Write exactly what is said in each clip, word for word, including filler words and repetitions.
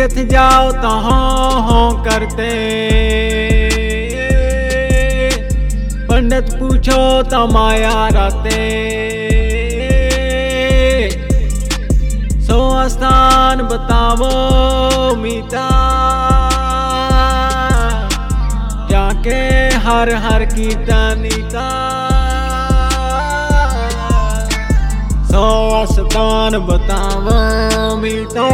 तीर्थ जाओ तो हों हों करते, पंडित पूछो तो माया राते। सो स्थान बतावो मीता, जाके हर हर कीर्तनीता। सो स्थान बतावो मीता,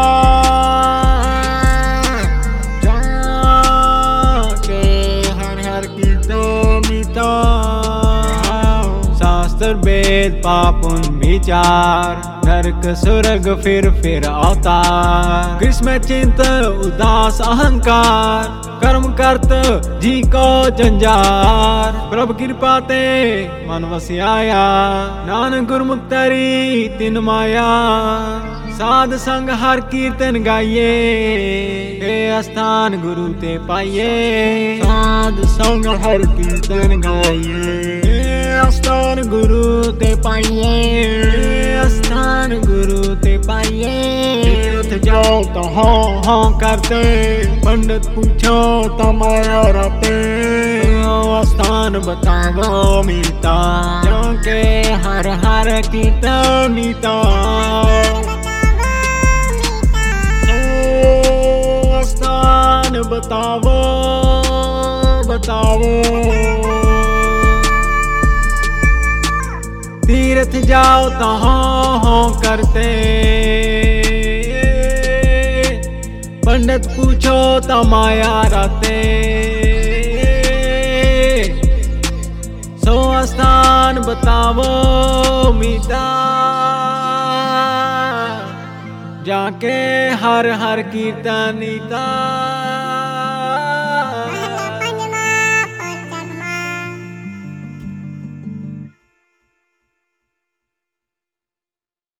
जाके हर हर कीर्तनीता। शास्त्र वेद पापुन विचार, नरक स्वर्ग फिर फिर अवतार। ग्रीष्म चिंत उदास अहंकार, कर्म करत जी को जंजार। प्रभु कृपा ते मन वसियाया, नानक गुरमुख तरी तिन माया। साध संग हर कीर्तन गाइए, हे स्थान गुरु ते पाइए। साध संग हर कीर्तन गाइए, हे स्थान गुरु ते पाइए। स्थान गुरु ते पाइए। तीर्थ जाओ तो हों हों करते, पंडित पूछो तो माया राते। स्थान बतावो मीता, जाके हर हर कीर्तनीता। स्थान बतावो बतावो। तीर्थ जाओ तो हों हों करते, पंडित पूछो तो माया राते। सो स्थान बतावो मीता, जाके हर हर कीर्तनीता।